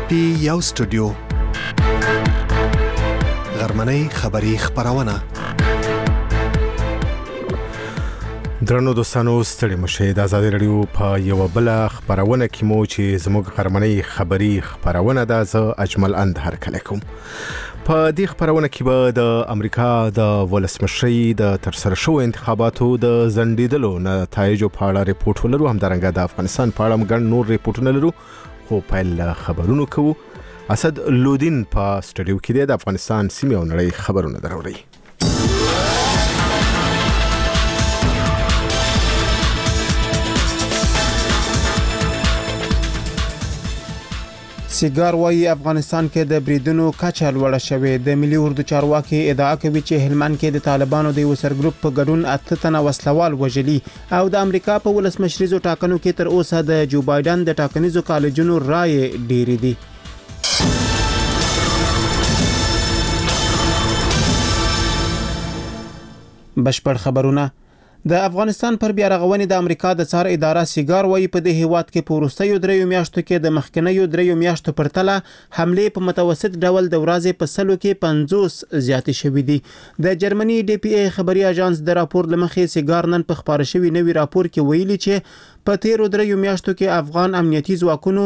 پی یو سټوډیو غرمنۍ خبری خبرونه درنو دوستانو ستړي مشه د آزادي رادیو په یو بل خبرونه کې مو چې زموږ غرمنۍ خبری خبرونه د اجمل اند هر کله کوم په دې خبرونه کې به د امریکا د ولسمشرۍ د ترسره شو انتخاباتو د زندیدلو نتایج په اړه ریپورت ولرو، هم درنګه د افغانستان په اړه ګڼ نور ریپورتونه لرو. خو پیل خبرونو کوو. اسد لودین په سټوډیو کې د افغانستان سیمه او نړۍ خبرونه دروړي. سیګار وايي افغانستان کې د بریدونو کچه لوړه شوې. د ملي اردو چارواکي ادعا کوي چې هلمند کې د طالبانو د وسر ګروپ په ګډون 8 تنه وسلوال وژلي او د امریکا په ولسمشریزو ټاکنو کې تر اوسه د جو بایدن د ټاکنیزو کالجونو رائے ډېرې دي. بشپړ خبرونه. د افغانستان پر بیا رغونې د امریکا د څار اداره سیګار وايي په دې هیواد کې په وروستیو 3 میاشتو کې د مخکنیو 3 میاشتو پر تله حمله په متوسط ډول د ورځې په سلو کې 50 زیاتې شوې دي. د جرمني ډي پی ای خبري اژانس د راپور لمخې سیګار نن په خبره شوی نوی راپور کې ویلي چې په تیرو 3 میاشتو کې افغان امنیتي ځواکونو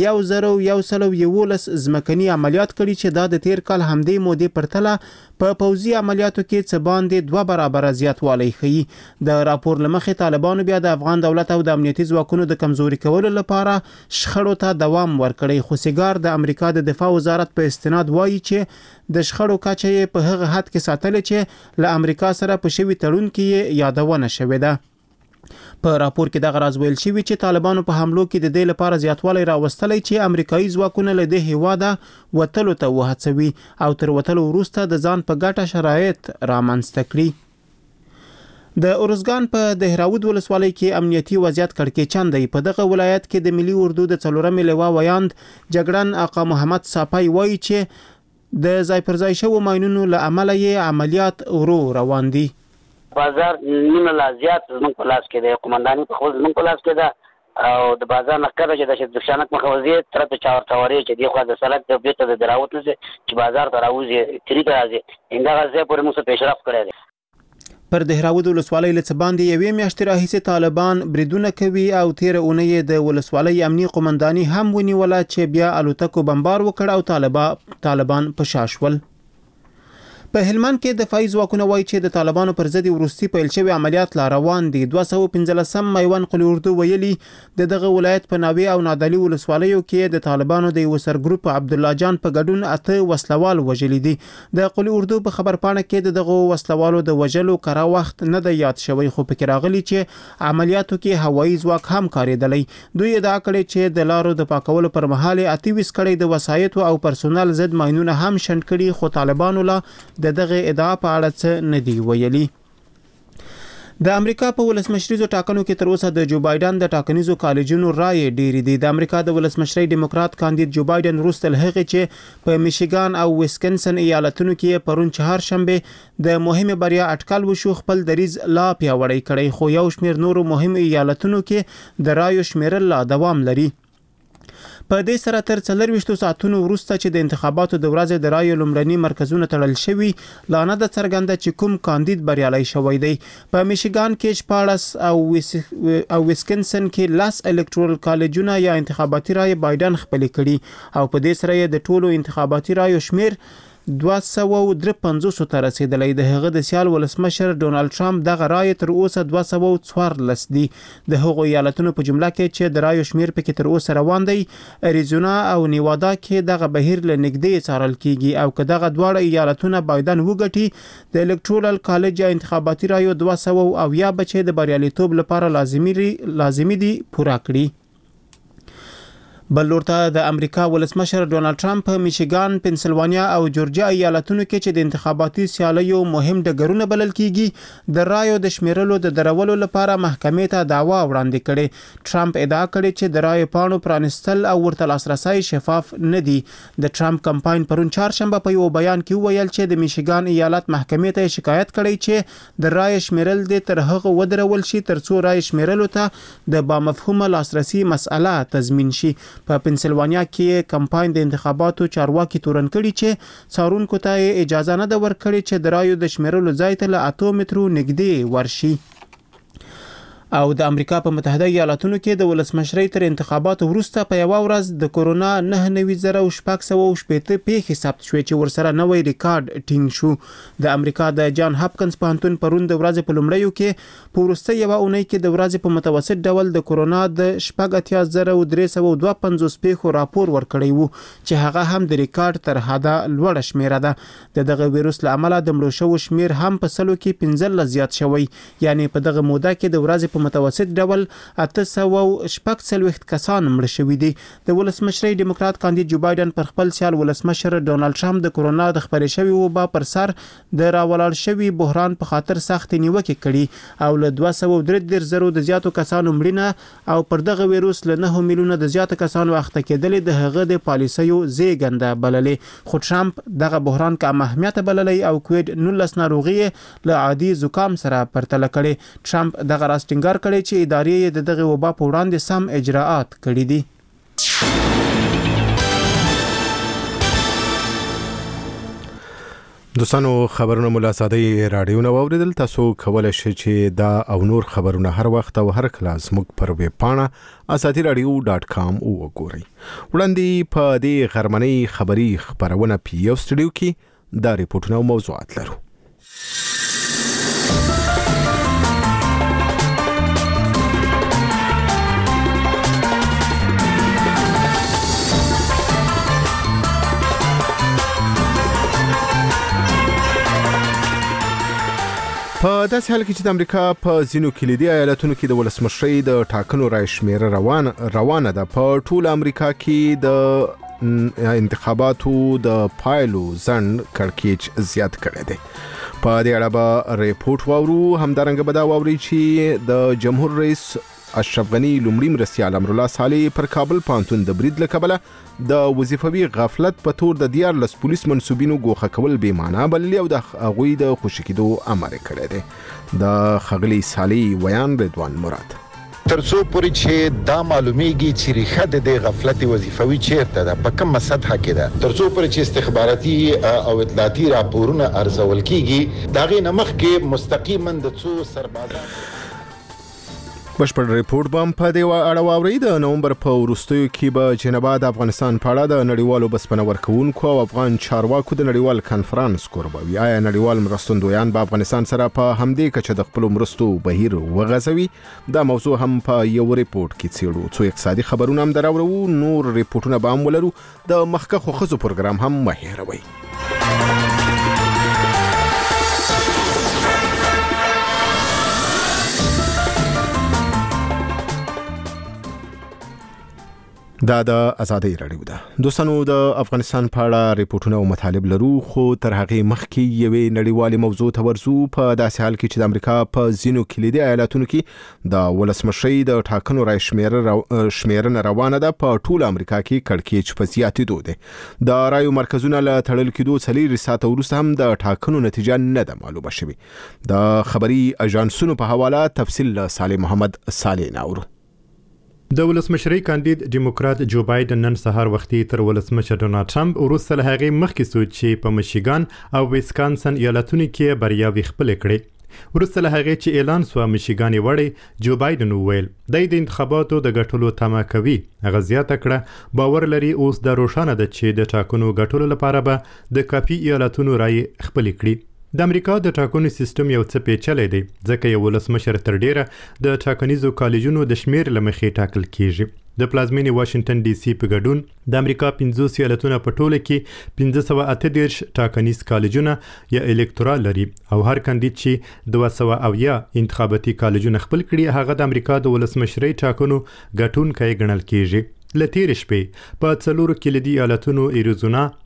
1111 ځمکني عملیات کړي چې دا د تیر کال همدې مودې پر تله په پوځي عملیاتو کې څه باندې 2 برابر زیاتوالی ښيي. د راپور لمخې طالبانو بیا د افغان دولت او د امنیتي ځواکونو د کمزوري کولو لپاره شخړو ته دوام ورکړي. خو سیګار د امریکا د دفاع وزارت په استناد وایي چې د شخړو کچه په هغه حد کې ساتل چې له امریکا سره په شوی تړون کې یادونه شوې ده. په راپور کې د غراز ویل شوی چې طالبانو په حملو کې د دې لپاره زیاتوالی راوستلی چې امریکایي ځواکونه له دې هیواده وتلو ته وهڅوي او تر وتلو وروسته د ځان په ګټه شرایط رامنځته کړي. د اورزګان په دهراود ولسوالۍ کې امنیتي وضعیت کړکېچن دی. په دغه ولایت کې د ملي اردو د 4مې لواء ویاند جګړن آقا محمد صافی وایي چې د ځای پر ځای شوو ماینونو له امله یې عملیات ورو روان دي. بازار نیمه لا زیات زموږ په لاس کې دی، قومنداني په خپل زموږ په لاس کې ده او د بازار نقره چې د شانک مخوزي تر ته چاورتوري چې دی خو د سلک د بیت د دراوت نه چې بازار ته راوځي تری ته راځي انده غزه پر موږ پیشرفت کړی دی. پر دهراود ولسوالۍ له باندې یوې میاشتې راهیسې طالبان بریدونه کوي او تیر اونۍ د ولسوالۍ امني قومنداني هم ونیوله چې بیا الوتکو بمبار وکړ او طالبان په شاشول. په هلمند کې دفاعي ځواکونه وایي چې د طالبانو پر ضد وروستي پیل شوی عملیات لا روان دي. 215 میوان قلی اردو ویلي دغه ولایت په ناوی او نادعلي ولسوالیو کې د طالبانو د وسر ګروپ عبد الله جان په ګډون 8 وسلوال وژلي دي. د قلی اردو په خبرپاڼه کې دغه وسلوالو د وژلو کرا وخت نه د یاد شوی، خو پکې راغلي چې عملیاتو کې هوایي ځواک هم کاریدلی. دوی ادعا کړې چې د لارو د پاکولو پر مهال 28 کړي د وسایتو او پرسونل ضد ماینونه هم شنډ کړي، خو طالبانو لا دغه ادعا په اړه څه نه دی ویلي. د امریکا په ولسمشریزو ټاکنو کې تر اوسه د جو بایدن د ټاکنیزو کالجونو رائے ډېرې دي. د امریکا د ولسمشرۍ ډیموکرات کاندید جو بایدن وروسته هغه چې په میشیګان او ویسکنسن ایالتونو کې پرون چهارشنبه د مهمه بریا اټکل وشو خپل دریز لا پیاوړی کړي، خو یو شمېر نورو مهم ایالتونو کې د رایو شمیرل لا دوام لري. په دې سره تر 24 ساعتونو وروسته چې د انتخاباتو د ورځې د رایو لومړني مرکزونه تړل شوي، لا نه د څرګنده چې کوم کاندید بریالي شوی دی. په میشیګان کې 14 او ویسکنسن کې 10 الکترال کالجونه یا انتخاباتي رایې بایدن خپل کړي او په دې سره د ټولو انتخاباتي رایو شمیر 253 ته رسیدلی. د هغه د سیال ولسمشر ډونالد ټرمپ دغه رایې تر اوسه 214 دي. د هغو ایالتونو په جمله کې چې د رایو شمیر پکې تر اوسه روان دی، اریزونا او نیوادا کې دغه بهیر له نږدې څارل کیږي او که دغه دواړه ایالتونه بایدن وګټي، د الکترال کالج یا انتخاباتي رایو 200 بچي د بریالیتوب لپاره لازمي دي پوره کړي. بل لورته د امریکا ولسمشر ډونالد ټرمپ په میشیګان، پنسلوانیا او جورجیا ایالتونو کې چې د انتخاباتي سیالیو مهم ډګرونه بلل کیږي د رایو د شمیرلو د درولو لپاره محکمې ته دعوا وړاندې کړي. ټرمپ ادعا کړې چې د رایو پاڼو پرانستل او ورته لاسرسي شفاف نه دي. د ټرمپ کمپاین پرون چهارشنبه په یو بیان کې ویل چې د میشیګان ایالت محکمې ته شکایت کړی چې د رایو شمیرل د تر هغه ودرول شي ترڅو رایو شمیرلو ته د با مفهومه لاسرسي مسأله تضمین شي. په پنسلوانیا کې کمپاین د انتخاباتو چارواکي تورن کړي چې څارونکو ته اجازه نه ده ورکړې چې د رایو د شمیرلو ځای ته له 8 مترو نږدې ورشي. او د امریکا په متحده ایالاتونو کې د ولسمشرۍ تر انتخاباتو وروسته په یو ورځ د کورونا 9,680 پیښې ثبت شوې چې ورسره نوې ریکارډ ټینګ شو. د امریکا د جان هاپکنز پوهنتون پرون د ورځې په لومړیو کې په وروستۍ یوه اونۍ کې د ورځې په متوسط ډول د کورونا د 83,352 پیښو راپور ورکړی وو چې هغه هم د ریکارډ تر حده لوړه شمیره ده. د دغه ویروس له امله د مړو شوو شمیر هم په سلو کې 15 زیات شوی، یعنی په دغه موده کې د ورځې په متوسط ډول 846 کسان مړ شوي دي. د ولسمشرۍ ډیموکرات کاندید جو بایدن پر خپل سیال ولسمشر ډونالد ټرمپ د کورونا د خپرې شوی وبا پر سر د راولاړ شوی بحران په خاطر سخت نیوکې کړي او له 233,000 د زیاتو کسانو مړینه او پر دغه ویروس له 9 میلیونه د زیاتو کسانو اخته کېدل د هغه د پالیسیو زیږنده بللې. خو ټرمپ دغه بحران کم اهمیت بللی او کووید 19 ناروغي له عادي زکام سره پرتله کړي. ټرمپ دغه راز ټینګار کړي چې ادارې د دغه وبا په وړاندې سم اجراءات کړي دي. دوستانو خبرونه مولا ساده رادیو نو اوریدل. تاسو کولای شئ چې دا او نور خبرونه هر وخت او هر کله زموږ پر ویب پاڼه azadiradio.com وګورئ. وړاندې په دې غرمنۍ خبري خبرونه په یو سټډیو کې دا ریپورتونه او موضوعات لرو. په داسې حال کې چې د امریکا په ځینو کلیدي ایالتونو کې د ولسمشرۍ د ټاکنو رای شمیره روانه ده، په ټول امریکا کې د انتخاباتو د پایلو ځنډ کړکېچ زیات کړی دی. په دې اړه به ریپورت واورو. همدارنګه به دا واوري چې د جمهور رئیس اشرف غنی لومړي مرستیال امرالله صالح پر کابل پوهنتون د برید له کبله د وظیفوي غفلت په تور د 14 پولیس منسوبینو ګوښه کول بې معنا بللي او د هغوی د خوشي کېدو امر کړی دی. د ښاغلي صالح ویان رضوان مراد. ترڅو پورې چې دا معلومیږي چې ریښه د دې غفلت وظیفوي چیرته ده، په کومه سطح کې ده، ترڅو پورې چې استخباراتي او اطلاعاتي راپورونه ارزول کیږي، دا غي نمخ کې مستقیما د څو سربازان بشپړ ریپورت به په دې اړه واورئ. د نومبر په وروستیو کې به جنبا د افغانستان په اړه د نړیوالو بسپنه ورکوونکو او افغان چارواکو د نړیوال کنفرانس کوربوي. آیا نړیوال مرستندویان به افغانستان سره په همدې کچه د خپل مرستو بهیر وغځوي؟ دا موضوع هم په یو ریپورت کې څېړو. څو اقتصادي خبرونه هم دراوړو، نور ریپورتونه به هم ولرو. د مخکښو ښځو پروګرام هم مه هېروئ. دا د آزادۍ رادیو ده. دوستانو د افغانستان په اړه ریپورتونه او مطالب لرو، خو تر هغه مخکې یوې نړیوالې موضوع ته ورځو. په داسې حال کې چې د امریکا په ځینو کلیدي ایالتونو کې د ولسمشرۍ د ټاکنو رای شمیرنه روانه ده، په ټول امریکا کې کړکېچ په زیاتېدو دی. د رایو مرکزونه له تړل کېدو 4 ساعته وروسته هم د ټاکنو نتیجه نه ده معلومه شوې. د خبري اژانسونو په حواله تفصیل له صالح محمد صالح ناورو. د ولسمشرۍ کاندید ډیموکرات جو بایدن نن سهار وختي تر ولسمشر ډونالد ټرمپ وروسته له هغې مخکې سوچ چې په میشیګان او ویسکانسن ایالتونو کې بریاوې خپلې کړې. وروسته له هغې چې اعلان سوه میشیګان یې وړی، جو بایدن وویل دی د انتخاباتو د ګټلو تمه کوي. هغه زیاته کړه باور لري اوس دا روښانه ده چې د ټاکنو ګټلو لپاره به د کافي ایالتونو رای خپلې کړي. د امریکا د ټاکنو سیستم یو څه پیچلی دی، ځکه یو ولسمشر تر ډیره د ټاکنیزو کالجونو د شمیر له مخې ټاکل کیږي. د پلازمینې واشنگټن ډي سي په ګډون د امریکا 50 ایالتونه په ټوله کې 538 ټاکنیز کالجونه یا الکتورال لري او هر کاندید چې 200 انتخاباتي کالجونه خپل کړي هغه د امریکا د ولسمشرۍ ټاکنو ګټونکی ګڼل کیږي. له تېرې شپې په 4 کلیدي ایالتونو ایریزونا،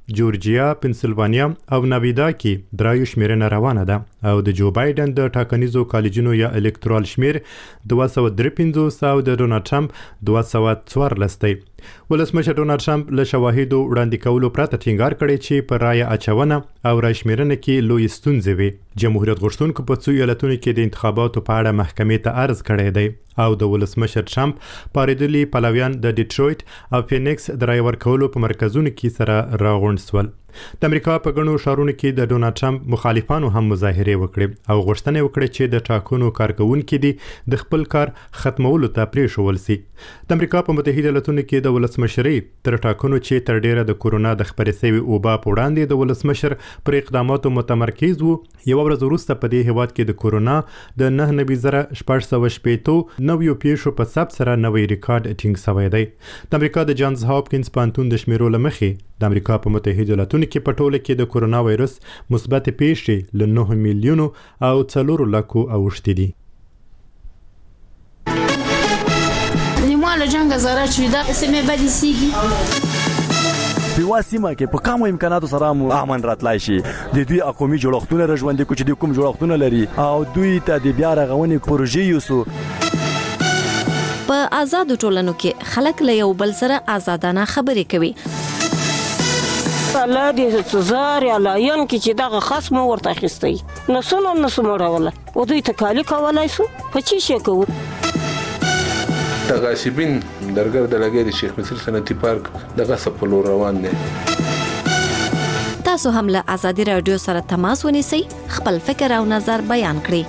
جورجیا، پنسلوانیا او نویدا کې درایو شمیرنه روانه ده او د جو بایدن د ټاکنیزو کالجونو یا الکترال شمیر 253 او د ډونالد ټرمپ 214 دی. ولسمشر ډونالد ټرمپ له شواهدو وړاندې کولو پرته ټینګار کړی چې په رایه اچونه او راشمیرنه کې لوی ستونزې وي. جمهوریت غوښتونکو په څو ایالتونو کې د انتخاباتو په اړه محکمې ته عرض کړی دی او د ولسمشر ټرمپ پاریدلي پلویان د ډیټرویټ او فینکس د رای ورکولو په مرکزونو کې سره راغونډ سول. د امریکا په ګڼو ښارونو کې د ډونالد ټرمپ مخالفانو هم مظاهرې وکړې او غوښتنه وکړه چې د ټاکنو کارکونکي دي د خپل کار ختمولو ته پریښول سي. د امریکا په متحده ایالتونو کې د ولسمشرۍ تر ټاکنو چې تر ډیره د کورونا د خپرې شوي وبا په وړاندې د ولسمشر پر اقداماتو متمرکز وو، یو ورځ وروسته په دې هیواد کې د کورونا د 9,680 نویو پیښو په ثبت سره نوی ریکارډ ټینګ شوی دی. د امریکا د جانز هاپکینز پوهنتون د شمیرو له مخې د امریکا په متحده ایالتونو کې په ټوله کې د کورونا وایرس مثبت پیښې له 9 میلیونو او 4 لکو اوښتې دي. له جنګ زره چې دا سیمه بدی سیږي په واسمه کې په کومو امکاناتو سره مو امن راتلای شي. د دوی اقومي جوړښتونه رژوندې کو چې د کوم جوړښتونه لري او دوی ته د بیا رغونې پروژې یوسو. په آزادو ټولنو کې خلک له یو بل سره آزادانه خبرې کوي. الله دې تزار یا لاین کې چې دغه خصم ورته اخیستی نسونه راوله او دوی تکالی کولای سو په چی شي کوو. د غاصبین درګر د لګي د شیخ مصر صنعتي پارک د غصب په لور روان دي. تاسو هم له ازادي رادیو سره تماس ونیسئ، خپل فکر او نظر بیان کړئ.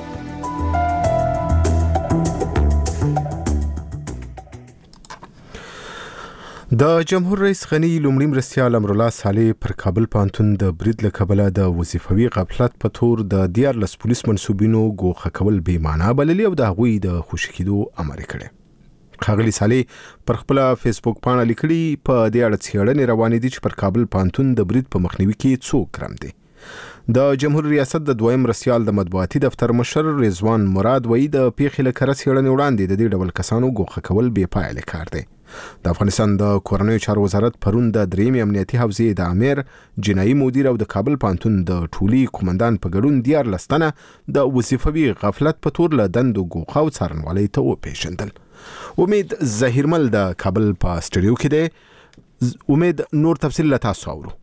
د جمهور رئیس غنی لومړي مرستیال امرالله صالح پر کابل پوهنتون د برید له کبله د وظیفوي غفلت په تور د 14 پولیس منصوبینو ګوښه کول بې معنا بللي او د هغوی د خوشي کېدو امر کړی. ښاغلي صالح پر خپل فیسبوک پاڼه لیکلي په دې اړه څېړنې روانې دي چې پر کابل پوهنتون د برید په مخنیوي کې څوک کړم دي. د جمهور ریاست د دویم مرستیال د مطبوعاتي دفتر مشر رضوان مراد وایي د پیښې له کره څېړنې وړاندې د دې ډول کسانو ګوښه کول بې پایله کار دی. د افغانستان د کورنیو چارو وزارت پرون د درېمې امنیتي حوزې د امیر جنایي مدیر او د کابل پوهنتون د ټولي قومندان په ګډون 14 تنه د وظیفوي غفلت په تور له دندو ګوښه او څارنوالۍ ته وپېژندل. امید ظهیرمل د کابل په سټوډیو کې دی. امید نور تفصیل له تاسو اورو.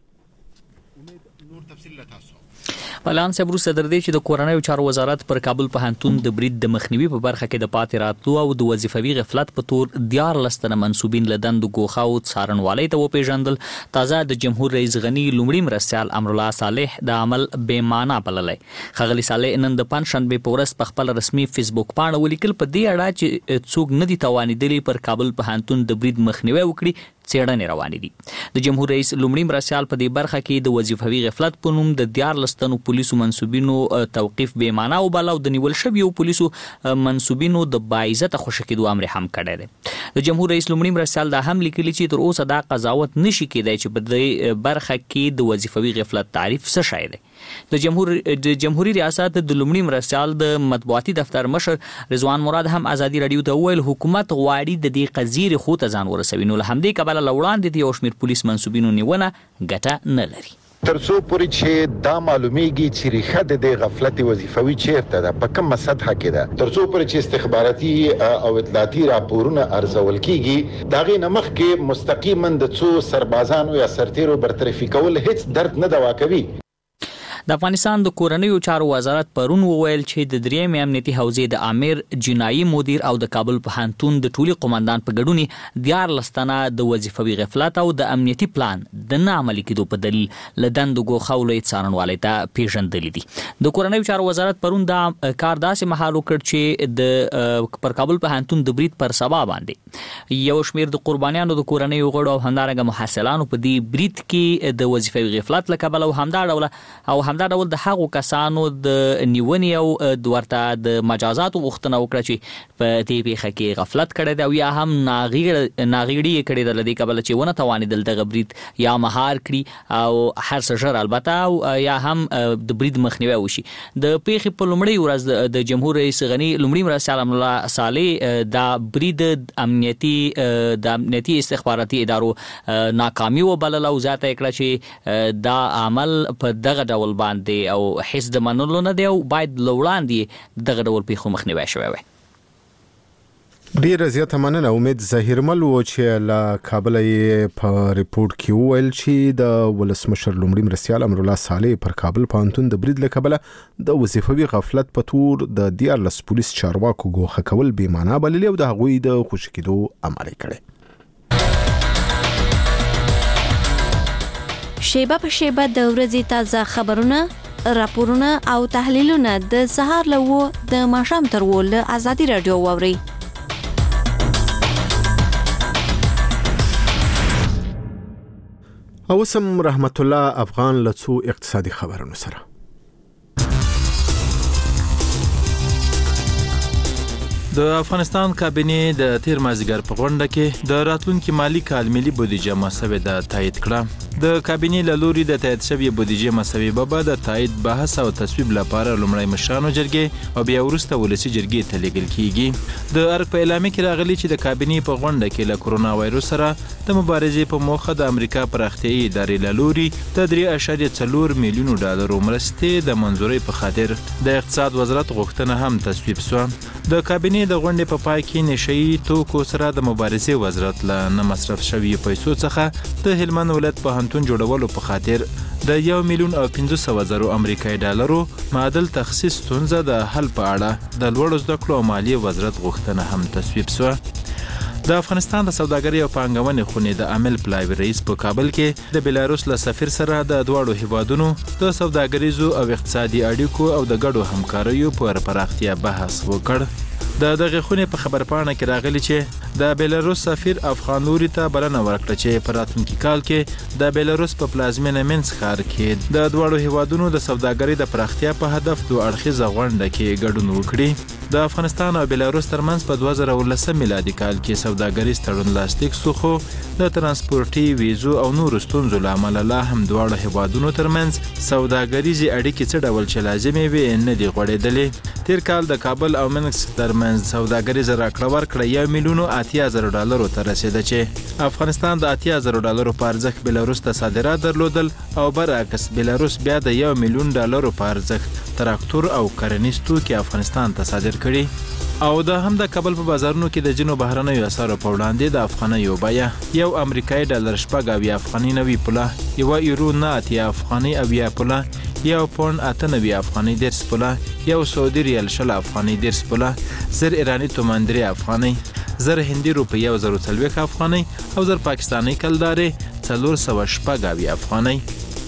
پلان صاحب روسه در دې چې د کورنیو چارو وزارت پر کابل پوهنتون د برید د مخنیوي په برخه کې د پاتې راتلو او د وظیفوي غفلت په تور 14 تنه منصوبین له دندو ګوښه او څارنوالۍ ته وپېژندل. تازه د جمهور رئیس غنی لومړي مرستیال امرالله صالح د عمل بې معنا بللی. ښاغلي صالح نن د پنځشنبې په ورځ په خپل رسمي فیسبوک پاڼه ولیکل په دې اړه چې څوک نه دي توانېدلي پر کابل پوهنتون د برید مخنیوي وکړي، څېړنې روانې دي. د جمهور رئیس لومړي مرستیال په دې برخه کې د وظیفوي غفلت په نوم د 14 تنو پولیسو منصوبینو توقیف بې معنا وباله او د نیول شویو پولیسو منصوبینو د باعزته خوشي کېدو امر هم کړی دی. د جمهور رئیس لومړي مرستیال دا هم لیکلي چې تر اوسه دا قضاوت نشي کېدای چې په دې برخه کې د وظیفوي غفلت تعریف څه شی دی. د جمهوریت ریاست د لومړي مرستیال د مطبوعاتي دفتر مشر رضوان مراد هم ازادي رادیو ته وویل حکومت غواړي د دې قضیې خو ته ځان ورسوي، نو له همدې کبله له وړاندې د یو شمېر پولیس منصوبینو نیونه ګټه نه لري. ترڅو پورې چې دا معلومیږي چې ریښه د دې غفلت وظیفوي چیرته ده، په کومه سطحه کې ده، ترڅو پورې چې استخباراتي او اطلاعاتي راپورونه ارزول کیږي، دا غي نمخ کې مستقیما د څو سربازانو یا سرتیرو برطرفي کول هیڅ درد نه دوا کوي. د افغانستان د کورنیو چارو وزارت پرون وویل چې د درېمې امنیتي حوزې د امیر جنایي مدیر او د کابل پوهنتون د ټولي قومندان په ګډون 14 تنه د وظیفوي غفلت او د امنیتي پلان د نه عملي کېدو په دلیل له دندو ګوښه او لوی څارنوالۍ ته پیژندلي دي. د کورنیو چارو وزارت پرون دا کار داسې مهال وکړ چې د پر کابل پوهنتون د برید پر سبا باندې یو شمېر د قربانیانو د کورنیو غړو او همدارنګه محصلانو په دې برید کې د وظیفوي غفلت له کبله او همدا همدا ډول د هغو کسانو د نیونې او د ورته د مجازاتو غوښتنه وکړه چې په دې پیښه کې غفلت کړی دی او یا هم ناغیړي یې کړې ده له دې کبله چې ونه توانېدل دغه برید یا مهار کړي او هر څه ژر البته او یا هم د برید مخنیوی وشي. د پیښې په لومړۍ ورځ د جمهور رئیس غني لومړي مرستیال امن الله صالح دا برید د امنیتي استخباراتي ادارو ناکامي وبلله او ذاته کړه چې دا عمل په دغه ډول باندې او حس د منلو نه دی او باید لوړاندې دغه ډول پیښو مخنیوی شوی وي. ډیره زیاته مننه. امید ظاهرمل و چې له کابل یې په ریپورت کې وویل چې د ولسمشر لومړي مرستیال امر الله صالح پر کابل پوهنتون د برید له کبله د وظیفوي غفلت په تور د 14 پولیس چارواکو ګوښه کول بې معنا بللي او د هغوی د خوشي کېدو امر یې کړی. شیبه په شیبه د ورځې تازه خبرونه، راپورونه او تحلیلونه د سهار له د ماښام تر له ازادي رادیو واورئ. اوسم رحمت الله افغان لڅو اقتصادي خبرونو سره. د افغانستان کابینې د تیر مازیګر په غونډه کې د راتلونکي مالی کال ملي بودیجه مسوده د تایید کړه. د کابینې له لوري د تایید شوې بودیجه مسوده به د تایید بحث او تصویب لپاره لومړی مشرانو جرګې او بیا وروسته ولسي جرګې ته لیږل کیږي. د ارګ په اعلامیه کې راغلي چې د کابینې په غونډه کې له کرونا وایروس سره د مبارزې په موخه د امریکا پراختیایي ادارې له لوري د 3.4 میلیون ډالرو مرستې د منظورۍ په خاطر د اقتصاد وزارت غوښتنه هم تصویب شوه. د کابینې د غونډې په پای کې نشئی توکو سره د مبارزې وزارت له نه مصرف شوی پیسو څخه د هلمند ولایت پوهنتون جوړولو په خاطر د 1,500,000 امریکایي ډالرو معادل تخصیص ستونزه د حل په اړه د لوړو زده کړو او مالیې وزارت غوښتنه هم تصویب شوه. د افغانستان د سوداګرۍ او پانګونې خونې د عامل پلاوي رئیس په کابل کې د بیلاروس له سفیر سره د دواړو هیوادونو د سوداګریزو او اقتصادي اړیکو او د ګډو همکاریو پر پراختیا بحث وکړ. د دغه خونې په خبرپاڼه کې راغلي چې د بیلاروس سفیر افغان لوري ته بلنه ورکړه چې په راتلونکي کال کې د بیلاروس په پلازمینه مینسک ښار کې د دواړو هیوادونو د سوداګرۍ د پراختیا په هدف دوه اړخیزه غونډه کې ګډون وکړي. د افغانستان او بیلاروس ترمنځ په 2019 میلادي کال کې سوداګریز تړون لاسلیک شو، خو د ترانسپورتي ویزو او نورو ستونزو له امله لا هم دواړو هیوادونو ترمنځ سوداګریزي اړیکې څه ډول چې لازمې وي نه دي غوړېدلې. تیر کال د کابل او مینسک ترمنځ سوداګریزه راکړه ورکړه $1,80,000 ته رسیده چې افغانستان د $80,000 په ارزښت بیلاروس ته صادرات درلودل او برعکس بیلاروس بیا د $1,000,000 په ارزښت تراکتور او کرنیز توکي افغانستان ته صادر کړي. او دا هم د کابل په بازارونو کې د جنو بهرنیو اسعارو په وړاندې د افغانیو بیه یو امریکایي ډالر شپږ افغاني 90 پوله، یو یورو 9 افغاني 90 پوله، یو پوند 98 افغاني 10 پوله، یو سعودي ریال 60 افغاني 10 پوله، زر ایرانی تومان 3 افغاني، زر هندي روپی 140 افغاني او زر پاکستاني کلداري 470 افغاني.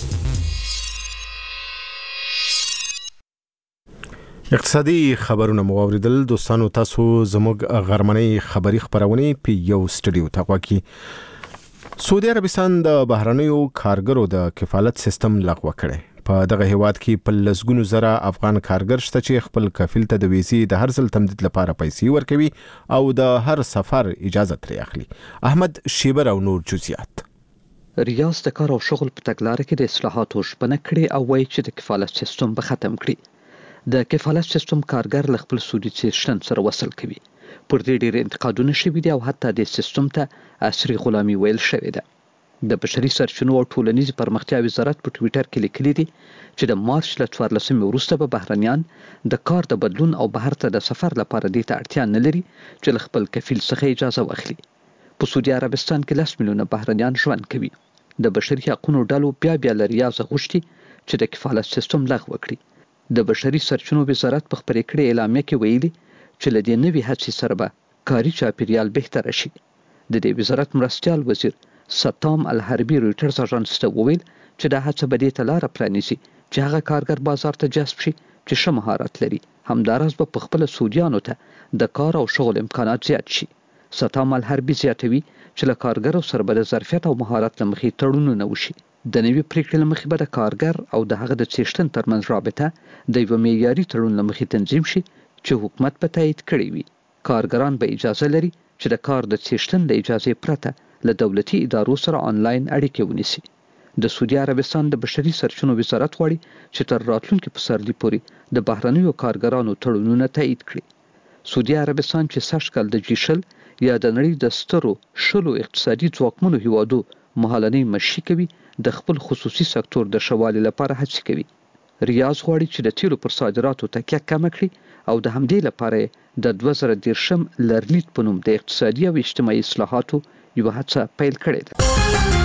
اقتصادي خبرونه مو اوریدل. دوستانو تاسو زموږ غرمنۍ خبری خبرونه په یو سټډیو ته غواړئ. سعودي عربستان د بهرنیو کارګرو د کفالت سیستم لغوه کړي. په دغه هیواد کې په لسګونو زره افغان کارګر شته چې خپل کفیل ته د ویزې د هر ځل تمدید لپاره پیسې ورکوي او د هر سفر اجازه ترې اخلي. احمد شیبر او نور جزئیات. ریاض د کار او شغل په تګلارې کې د اصلاحاتو ژمنه کړې او وایي چې د کفالت سیستم به ختم کړي. د کفالت سیستم کارګر له خپل سودي سیستم سره وصل کوي. پر دې ډېر انتقادونه شوي دي او حتی د سیستم ته عصري غلامي ویل شوی ده. د بشري سرچینو او ټولنیز پرمختیا وزارت په ټویټر کې لیکلي دي چې د مارچ له 14 وروسته به بهرنیان د کار د بدلون او بهر ته د سفر لپاره دې ته اړتیا نه لري چې له خپل کفیل څخه اجازه واخلي. په سعودي عربستان کې 10 میلیونه بهرنیان ژوند کوي. د بشري حقوقو ډلو بیا له ریاض غوښتي چې د کفالت سیستم لغوه کړي. د بشري سرچینو وزارت په خبرې کړې اعلامیه کې ویلي چې له دې نوې هڅې سره به کاري چاپیریال بهتره شي. د دې وزارت مرستیال وزیر ستام الحربي رویټرز اژانس ته وویل چې دا هڅه به دې ته لاره پرانیزي چې هغه کارګر بازار ته جذب شي چې ښه مهارت لري. همداراز به په خپله سعودیانو ته د کار او شغل امکانات زیات شي. ستام الحربي زیاتوي چې له کارګرو سره به د ظرفیت او مهارت له مخې تړونونه وشي. د نوې پریکړې له مخې به د کارګر او د هغه د څښتن ترمنځ رابطه د یو معیاري تړون له مخې تنظیم شي چې حکومت به تایید کړی وي. کارګران به اجازه لري چې د کار د څښتن له اجازې پرته له دولتي ادارو سره آنلاین اړیکې ونیسي. د سعودي عربستان د بشري سرچینو وزارت غواړي چې تر راتلونکي پسرلي پورې د بهرنیو کارګرانو تړونونه تایید کړي. سعودي عربستان چې سږکال د G20 یا د نړۍ د سترو 10 اقتصادي ځواکمنو هیوادو مهالنۍ مشي کوي، د خپل خصوصي سکتور د شوالي لپاره هڅې کوي. ریاض غواړي چې د تیلو پر صادراتو تکیه کم کړي او د همدې لپاره د 2013 لرنیت په نوم د اقتصادي او اجتماعي اصلاحاتو یو هڅه پیل کړې ده.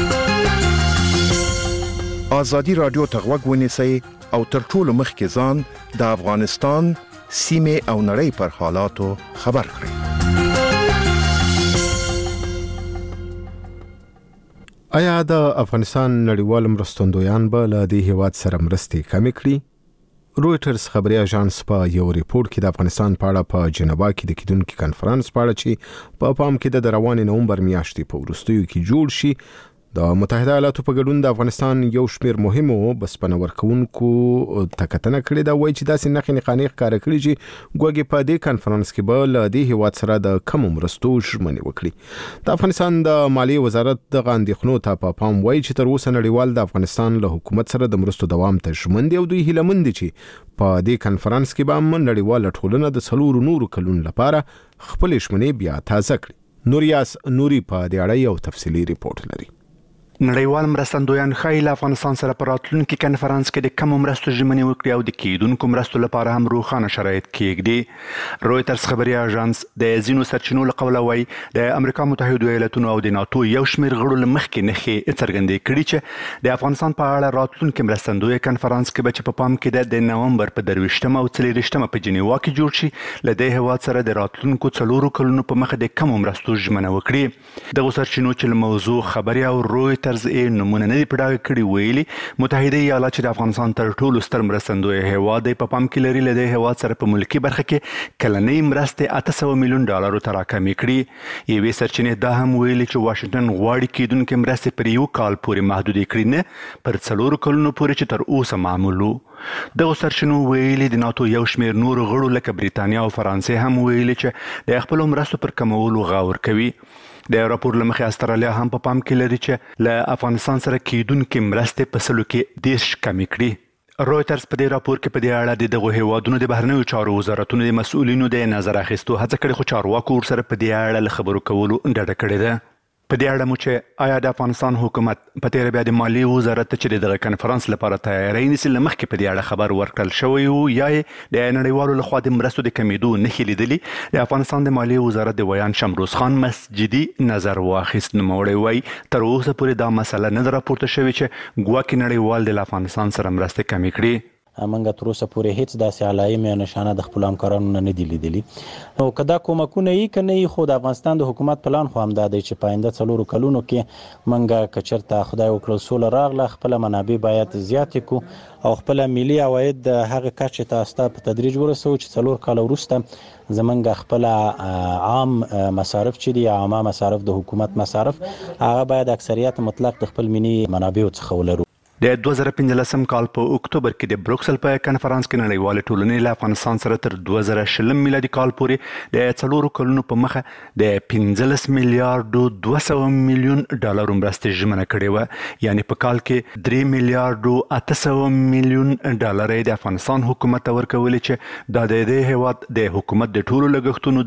آزادی رادیو ته غوږ ونیسئ او تر ټولو مخکې ځان د افغانستان سیمې او نړۍ پر حالاتو خبر کړئ. آیا د افغانستان نړیوال مرستندویان به له دې هیواد سره مرستې کمې کړي؟ رویټرز خبري اژانس په یو ریپورت کې د افغانستان په اړه په جنیوا کې د کیدونکو کانفرنس په اړه چې په پام کې د روانې نومبر میاشتې په وروستیو کې جوړ شي د متحده ایالاتو په ګډون د افغانستان یو شمېر مهمو بسپنه ورکوونکو تکتنه کړې ده. وایي چې داسې نښې نښانې ښکاره کړي چې ګوګې په دې کانفرنس کې به له دې هیواد سره د کمو مرستو ژمنې وکړي. د افغانستان د مالیې وزارت دغه اندېښنو ته په پام وایي چې تر اوسه نړیوال د افغانستان له حکومت سره د مرستو دوام ته ژمن دي او دوی هیله مند دي چې په دې کانفرنس کې به هم نړیواله ټولنه د 4 نورو کلونو لپاره خپل ژمنې بیا تازه کړي. نوریاس نوري په دې اړه یو تفصیلي ریپورت لري. نړیوال مرستندویان ښایي له افغانستان سره په راتلونکي کانفرنس کې د کمو مرستو ژمنې وکړي او د کېدونکو مرستو لپاره هم روښانه شرایط کېږدي. رویټرز خبري اژانس د ځینو سرچینو له قوله وایي د امریکا متحده ایالاتونو او د ناتو یو شمېر غړو له مخکې نښې څرګندې کړي چې د افغانستان په اړه راتلونکي مرستندوی کانفرنس کې به چې په پام کې د نومبر په 23 او 24 په جنیوا کې جوړ شي له دې هیواد سره د راتلونکو 4 کلونو په مخ د کمو مرستو ژمنه وکړي. دغه سرچینو چې له موضوع خبري او رویټرز نمونه نه دی پډاګه کړي ویلي متحده ایالات چې د افغانستان تر ټولو ستر مرستندوی هیواد دی په پام کې لري له دې هیواد سره په ملکی برخه کې کلنۍ مرستې $800 میلیون ته راکمې کړي. یوې سرچینې دا هم ویلي چې واشنګټن غواړي کېدونکې مرستې پر یو کال پورې محدودې کړي نه پر 4 کلونو پورې چې تر اوسه معمول وو. دغه سرچینو ویلي د ناتو یو شمېر نورو غړو لکه بریتانیا او فرانسې هم ویلي چې د خپلو مرستو پر کمولو غور کوي. د راپور له مخې استرالیا هم په پام کې لري چې له افغانستان سره کېدونکې مرستې په 100 کې 10 کمې کړي. رویټرز په دې راپور کې په دې اړه د دغو هیوادونو د بهرنیو چارو وزارتونو د مسؤلینو د نظر اخیستو هڅه کړې خو چارواکو ورسره په دې اړه له خبرو کولو ډډه کړې ده. په دې اړه مو چې آیا د افغانستان حکومت په تیر بیا د مالیې وزارت ته چې دغه کانفرنس لپاره تیاری نیسي له مخکې په دې اړه خبر ورکړل شوی وو یا د نړیوالو لخوا د مرستو د کمیدو نښې لیدلي. د افغانستان د مالیې وزارت د ویان شمروز خان مسجدي نظر واخیست. نوموړی وایي تر اوسه پورې دا مسله نه ده راپورته شوې چې ګواکې نړیوال د افغانستان سره مرستې کمې کړي. منګه تر اوسه پورې هیڅ داسې علایمې یا نشانه د خپلو همکارانو نه دي لیدلي. نو که دا کومکونه یې که نه یي خو د افغانستان د حکومت پلان خو همدا دی چې په آینده 4 کلونو کې منګه که چېرته خدای وکړل سوله راغله خپله منابع باید زیاتې کړو او خپله ملي عواید د هغې کچې ته استه په تدریج ورسوو چې 4 کاله وروسته زمونږ خپله عام مصارف چې دي عامه مصارف د حکومت مصارف هغه باید اکثریت مطلق د خپل ملي منابعو څخه ولرو. د 2015 کال په اکتوبر کې د بروکسل په کانفرنس کې نړیوالې ټولنې له افغانستان سره تر 2020 میلادي کال پورې د 4 کلونو په مخه د 15 میلیارډ 200 میلیون ډالر مرستې ژمنه کړې وه. یعنی په کال کې 3 میلیارډ 800 میلیون ډالر د افغانستان حکومت ته ورکولې چې دا د دې هیواد د حکومت د ټولو لګښتونو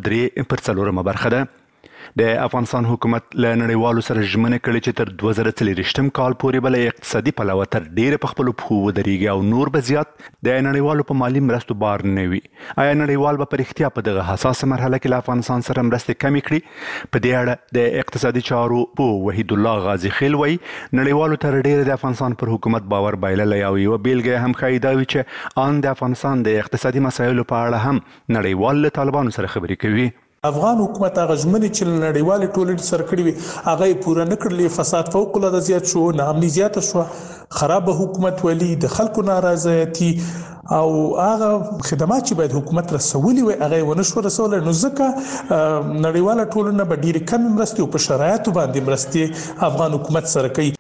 3/4 برخه ده. د افغانستان حکومت له نړیوالو سره ژمنه کړې چې تر 2024 کال پورې به له اقتصادي پلوه تر ډېره په خپلو پښو ودرېږي او نور به زیات د نړیوالو په مالي مرستو بار نه وي. آیا نړیوال به په رښتیا په دغه حساسه مرحله کې له افغانستان سره مرستې کمې کړي؟ په دې اړه د اقتصادي چارو په وحید الله غازي خیل وایي نړیوالو تر ډېره د افغانستان پر حکومت باور بایللی او یوه بیلګه هم ښایي دا وي چې ان د افغانستان د اقتصادي مسایلو په اړه هم نړیوال له طالبانو سره خبرې کوي. افغان حکومت هغه ژمنې چې نړیوالې ټولنې سره کړې وي هغه یې پوره نه کړلې. فساد فوق العاده زیات شو، ناامني زیاته شوه، خراب حکومت ولي، د خلکو نارضایتي او هغه خدمات چې باید حکومت رسولي وي هغه ونه شو رسولی. نو ځکه نړیواله ټولنه به ډېرې کمې مرستې او په شرایطو باندې مرستې افغان حکومت سره کوي.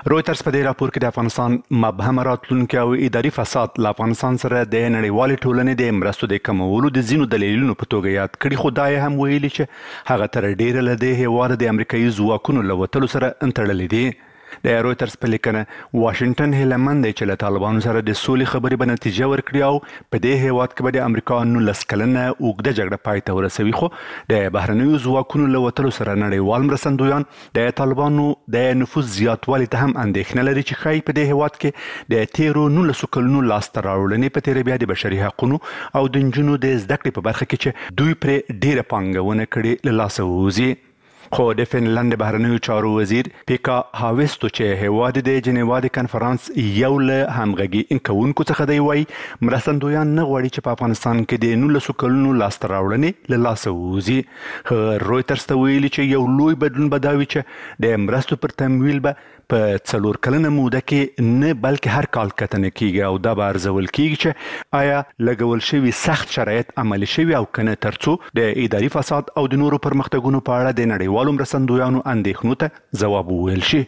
رويترز په دې راپور کې د افغانستان مبهم راتلونکي او اداري فساد له افغانستان سره د نړیوالې ټولنې د مرستو د کمولو د ځینو دلیلونو په توګه یاد کړي، خو دا هم ویلي چې هغه تر ډیره له دې هیواد د امریکایي ځواکونو له وتلو سره تړلې دي. د رويترز په لیکنه واشنگټن هیله دی چې له طالبانو سره د سولې خبرې به نتیجه ورکړي او په دې هیواد کې به د امریکا 19 کلنه اوږده جګړه پای ته ورسوي، خو د بهرنیو ځواکونو له وتلو سره نړیوال مرستندویان د طالبانو د نفوذ زیاتوالي ته هم اندېښنه لري چې ښایي په دې هیواد کې د تیرو 19 کلونو لاسته راوړنې په تیره بیا د بشري حقوقو او د نجونو د زده کړې په برخه کې چې دوی پرې ډیره پانګونه کړې له لاسه ووځي. خو د فنلند بهرنیو چارو وزیر پیکا هاویستو چې هیواد د جنیوا د کنفرانس یو له همغږي انکوونکو څخه دی وایي مرستندویان نه غواړي چې په افغانستان کې د 19 کلونو لاسته راوړنې له لاسه ووځي. رويترز ته ویلي چې یو لوی بدلون به دا وي چې د مرستو پر تمویل به په 4 کلنه موده کې نه بلکې هر کال کتنه کیږي او دا به ارزول کیږي چې آیا لګول شوي سخت شرایط عملي شوي او کنه، ترڅو د اداري فساد او د نورو پرمختګونو په اړه د نړیوالو مرستندویانو اندېښنو ته ځواب وویل شي.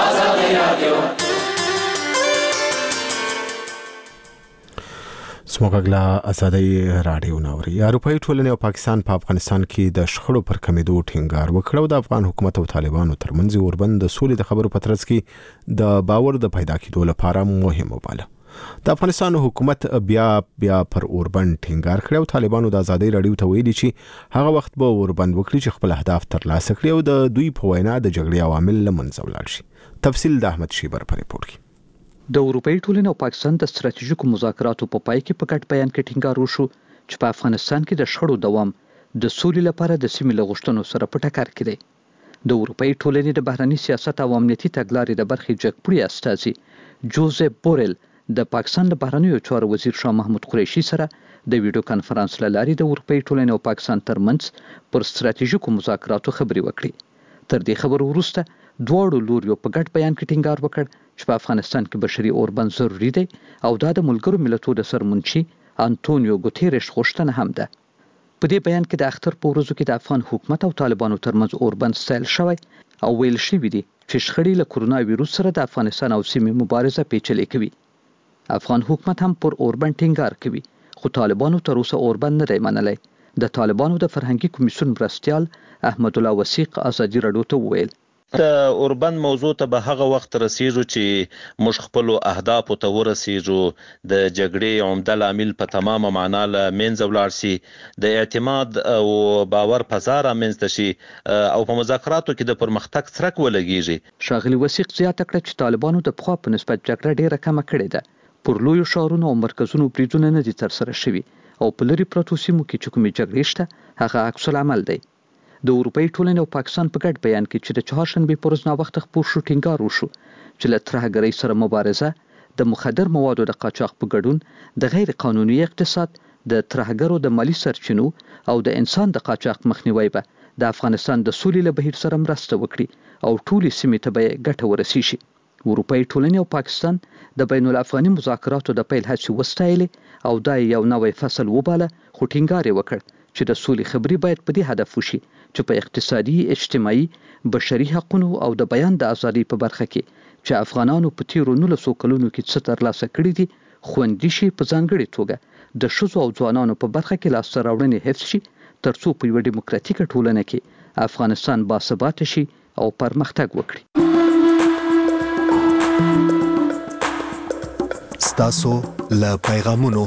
سموږ لا ازادي رادیو نوري اروپאי ټولنې او پاکستان په افغانستان کې د شخړو پر کمیدو ټینګار وکړ او د افغان حکومت او طالبانو ترمنځ اوربند د سولې د خبرو په ترڅ کې د باور د پیدا کېدو لپاره مهم وباله. د افغانستان حکومت بیا پر اوربند ټینګار کړ او طالبانو د ازادي رادیو ته ویلي چې هغه وخت به اوربند وکړي چې خپل اهداف ترلاسه کړي او د دوی په وینا د جګړې عوامل له منځه ولاړ شي. تفصیل د احمد شیبر په ریپورت کې. د اروپאי ټولنې او پاکستان د ستراتیژیکو مذاکراتو په پای کې په ګډ بیان کې ټینګار وشو چې په افغانستان کې د شخړو دوام د سولې لپاره د سیمې له غوښتنو سره په ټکر کې دی. د اروپאי ټولنې د بهرني سیاست او امنیتي تګلارې د برخې جګپوړي استازي جوزف بورل د پاکستان د بهرنیو چارو وزیر شاه محمود قریشي سره د ویډیو کانفرنس له لارې د اروپאי ټولنې او پاکستان ترمنځ پر ستراتیژیکو مذاکراتو خبرې وکړې. تر دې خبرو وروسته دواړو لوریو په ګډ بیان کې ټینګار وکړ چې په افغانستان کې بشري اوربند ضروري دی او دا د ملګرو ملتونو د سرمنشي انټونیو ګوتيريش غوښتنه هم ده. په دې بیان کې د اختر په ورځو کې د افغان حکومت او طالبانو ترمنځ اوربند ستایل شوی او ویل شوی دی چې شخړې له کورونا وایروس سره د افغانستان او سیمې مبارزه پیچلې کوي. افغان حکومت هم پر اوربند ټینګار کوي، خو طالبانو تر اوسه اوربند نه دی منلی. د طالبانو د فرهنګي کمیسیون مرستیال احمد الله وثیق ازادي رادیو ته وویل د اوربند موضوع ته به هغه وخت رسیږو چې موږ خپل اهدافو ته ورسیږو، د جګړې عمده لامل په تمامه معنا له منځه ولاړ شي، د اعتماد او باور فضا رامنځته شي او په مذاکراتو کې د پرمختګ څرک ولګیږي. ښاغلي وثیق زیاته کړه چې طالبانو د پخوا په نسبت جګړه ډیره کمه کړې ده. پر لویو ښارونو او مرکزونو بریدونه نه دي ترسره شوي او په لرې پرتو سیمو کې چې کومې جګړې شته هغه عکس العمل دی. د اروپאי ټولنې او پاکستان په ګډ بیان کې چې د چهارشنبې پر ورځ ناوخته خپور شو ټینګار وشو چې له ترهګرۍ سره مبارزه، د مخدر موادو د قاچاق په ګډون، د غیر قانوني اقتصاد، د ترهګرو د مالی سرچینو او د انسان د قاچاق مخنیوي به د افغانستان د سولې له بهیر سره مرسته وکړي او ټولې سیمې ته به ګټه ورسیږي. اروپאי ټولنې او پاکستان د بین الافغاني مذاکراتو د پیل هڅې وستایلې او دا یو نوی فصل وباله، خو ټینګار یې وکړ چې د سولې خبرې باید په دې هدف وشي چې په اقتصادي، اجتماعي، بشري حقوقو او د بیان د ازادۍ په برخه کې چې افغانانو په تیرو 19 کلونو کې څه ترلاسه کړي دي خوندي شي، په ځانګړې توګه د ښځو او ځوانانو په برخه کې لاسته راوړنې حفظ شي، ترڅو په یوه ډیموکراتیکه ټولنه کې افغانستان باثباته شي او پرمختګ وکړي. ستاسو له پیغامونو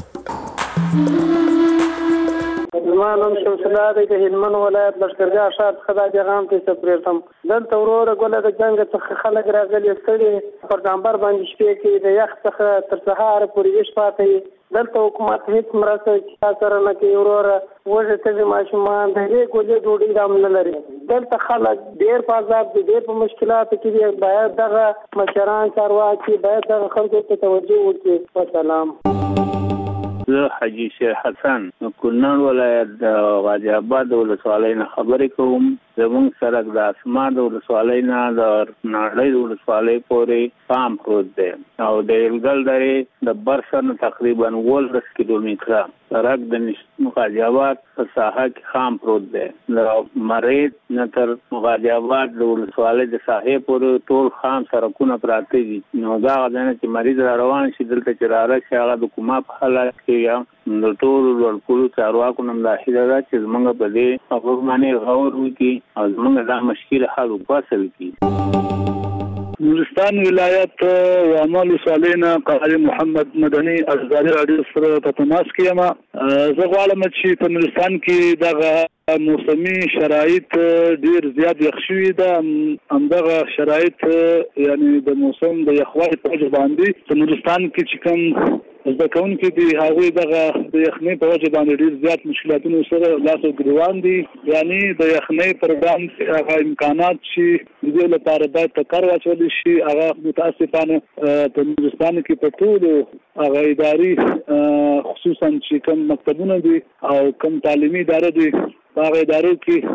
زما نوم شمس الله دی، د هلمند ولایت لښکرګاه ښار څخه دا پیغام ته سپریږم. دلته وروره ګله د جنګ څخه خلک راغلي ستړي پر ډامبر باندې شپې کوي، د یخ څخه تر سهاره پورې ویښ پاتې وي. دلته حکومت هیڅ مرسته چا سره نه کوي. وروره وږې تږي ماشومان د هغې ګولې ډوډۍ هم نه لري. دلته خلک ډېر په عذاب دي، ډېر په مشکلاتو کې دي. باید دغه مشران چارواکي باید دغه خلکو ته توجه وکړي. وسلام. زه حاجي شیر حسن کونړ ولایت د غازي آباد ولسوالۍ نه خبرې کوم. زمونږ سړک د اسمان د ولسوالۍ نه د نړۍ د ولسوالۍ پورې پام پروت دی او د یلګل درې د برسن تقریبا 18 کیلومتره سړک د غازی آباد په ساحه کې خام پروت دی د مرید نه تر غازی آباد د ولسوالۍ د ساحې پورې ټول خام سړکونه پراته دي نو دا غوښنه چې مریض روان شي دلته چې راځي هغه د کومه په حالت کې د ټول ورکول چارواکو نن د هیله ده چې زمونږ په دې خبرو باندې غور وکړي او زمونږ دا مشکل حل وکړي نورستان ولایت وعمل صالحنا قاری محمد مدني ازداري رادیو سره په تماس کې یم زه غواړم چې په نورستان کې دغه موسمي شرایط ډیر زیات یخ شوي ده همدغه شرایط یعنی د موسم د یخوالي په وجه باندې په نورستان کې چې کوم زده کوونکي دي هغوی دغه د یخنۍ په وجه باندې ډیر زیات مشکلاتونو سره لاس او ګریوان دي یعنی د یخنۍ پر وړاندې هغه امکانات چې د دې لپاره باید په کار واچول شي هغه متاسفانه په نورستان کې په ټولو هغه اداري خصوصا چې کوم مکتبونه دي او کوم تعلیمي ادارې دي هغه ادارو کې